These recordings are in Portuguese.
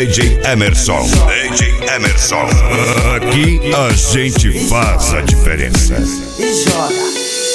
DJ Emerson. Aqui a gente faz a diferença. E joga.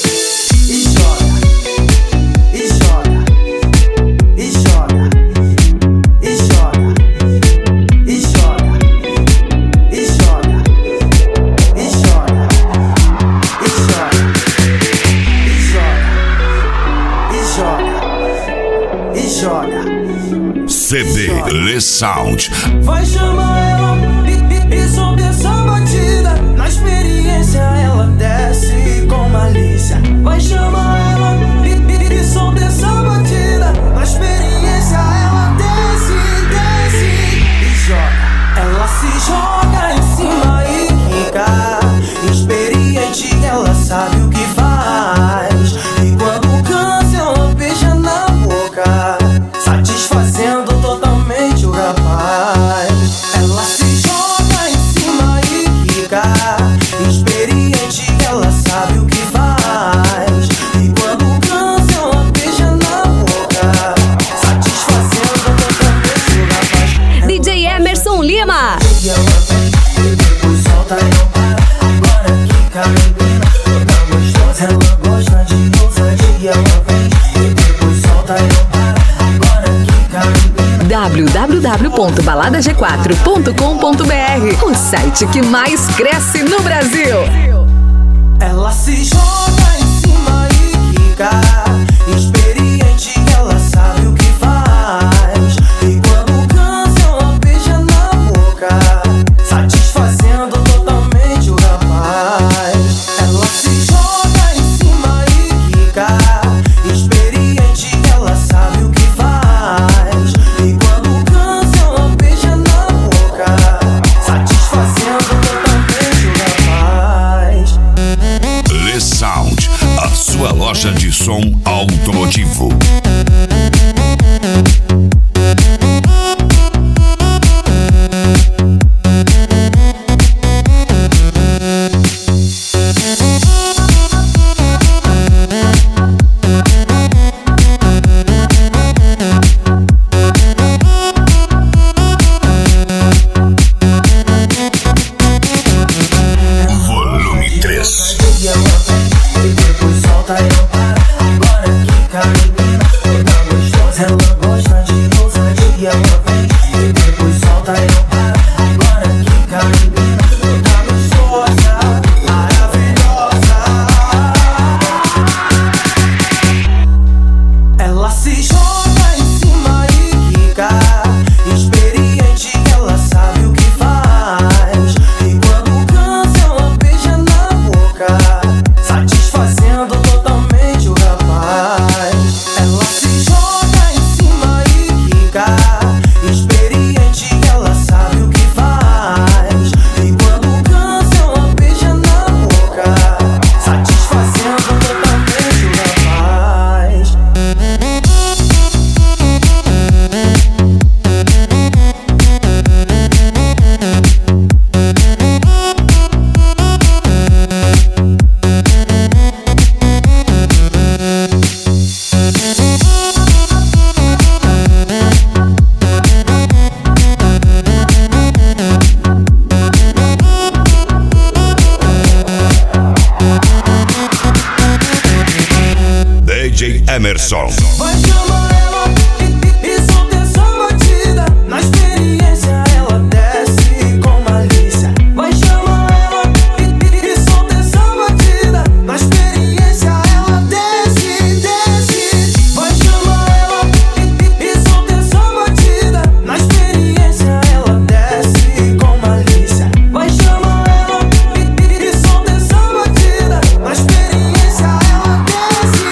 CD Le Sound. Vai chamar ela e sobe essa batida. Na experiência ela desce com malícia. Vai chamar ela e sobe essa batida. Na experiência ela desce e joga. Ela se joga em cima e quica. Experiente, ela sabe o que faz. E quando cansa ela beija na boca, satisfazendo totalmente o rapaz. Ela se joga em cima e quica. Experiente, ela sabe o que faz. E quando cansa ela beija na boca, satisfazendo totalmente o rapaz. DJ Emerson Lima. E ela vem, e depois solta e não para. Agora quica, menina, toda gostosa. Ela gosta de ousadia. Ela vem, e depois solta e não para. www.baladag4.com.br, o site que mais cresce no Brasil. Ela se joga em cima e quica. Experiente, ela sabe o que faz. E quando cansa ela beija na boca, satisfazendo totalmente o rapaz. Ela se joga em cima e quica. Experiente, ela sabe o que faz. E quando cansa ela beija na boca, satisfazendo totalmente o rapaz. Le Sound, a sua loja de som automotivo. Volume 3. E ela vem, e depois solta e não para. Agora quica, menina, toda gostosa. Ela gosta de ousadia. Ela vem, e depois solta e não para. Agora quica, menina, toda gostosa, maravilhosa. Ela se joga em cima e quica. Experiente, ela sabe o que faz. E quando cansa ela beija na boca, satisfazendo totalmente o rapaz. Ela se joga em cima e quica. Experiente, ela sabe o que faz. E quando cansa ela beija na boca, satisfazendo totalmente o rapaz. DJ Emerson. Vai chamar ela e solta essa batida. Na experiência ela desce com malícia. Vai chamar ela e solta essa batida. Na experiência ela desce. Vai chamar ela e solta essa batida. Na experiência ela desce com malícia. Vai chamar ela e solta essa batida. Na experiência ela desce.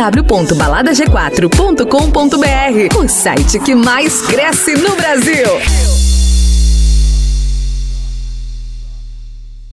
www.baladag4.com.br, o site que mais cresce no Brasil.